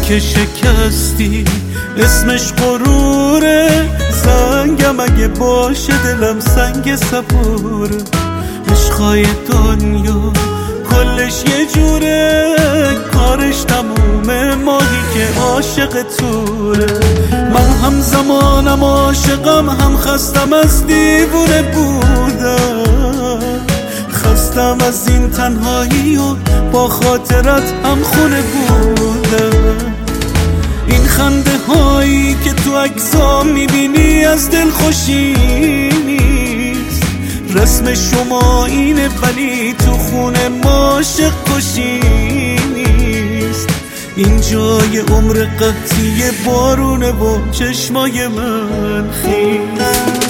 که شکستی اسمش غروره، سنگم اگه باشه دلم سنگ صبوره. عشقای دنیا کلش یه جوره، کارش تمومه ماهی که عاشق توره. من هم زمانم عاشقم، هم خستم از دیوونه بودم، خستم از این تنهایی و با خاطرت هم خونه بودم. این خنده هایی که تو عکسام میبینی از دل خوشی نیست، رسم شما اینه ولی تو خونه ما عاشق کشی نیست. این جای عمر قحطی بارونه و چشمای من خیست.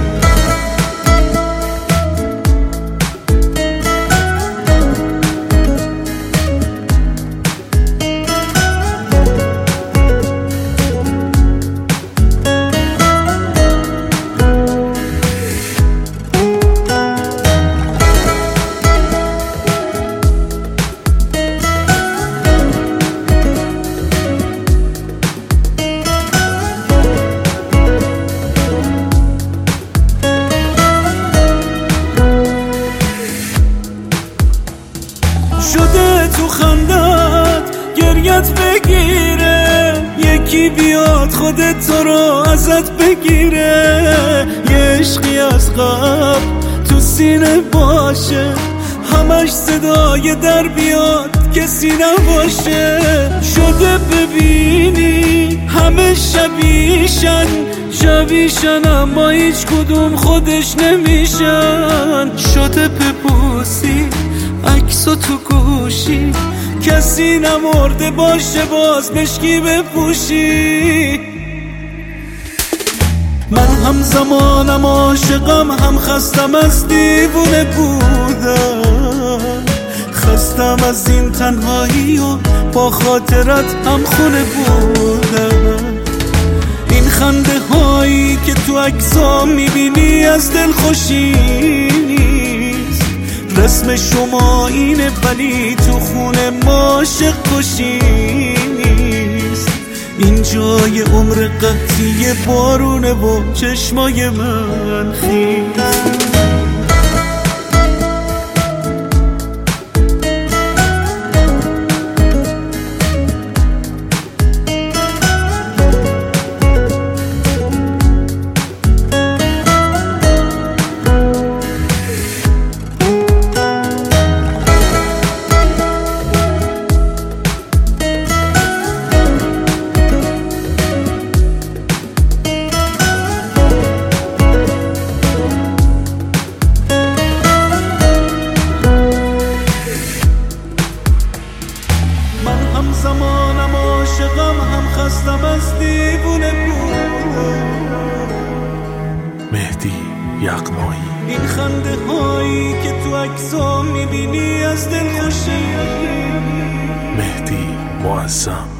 شده تو خندت گریت بگیره، یکی بیاد خودت تو رو ازت بگیره. یه عشقی از قبل تو سینه باشه، همش صدای در بیاد کسی نباشه. شده ببینی همه شبیشن اما هیچ کدوم خودش نمیشن. شده ببوسی عکسو تو گوشی، کسی نمرده باشه باز مشکی بپوشی. من هم زمانم عاشقم، هم خستم از دیوونه بودم، خستم از این تنهایی و با خاطرت هم خونه بودم. این خنده هایی که تو عکسام میبینی از دل خوشی نیست، رسم شما اینه ولی تو خونه ما عاشق کشی نیست. این جای عمر قحطی بارونه و چشمای من خیست. زمانم عاشقم، هم خستم از دیوونه بودم. مهدی یغمایی. این خنده هایی که تو عکسام میبینی از دل خوشی. مهدی معظم.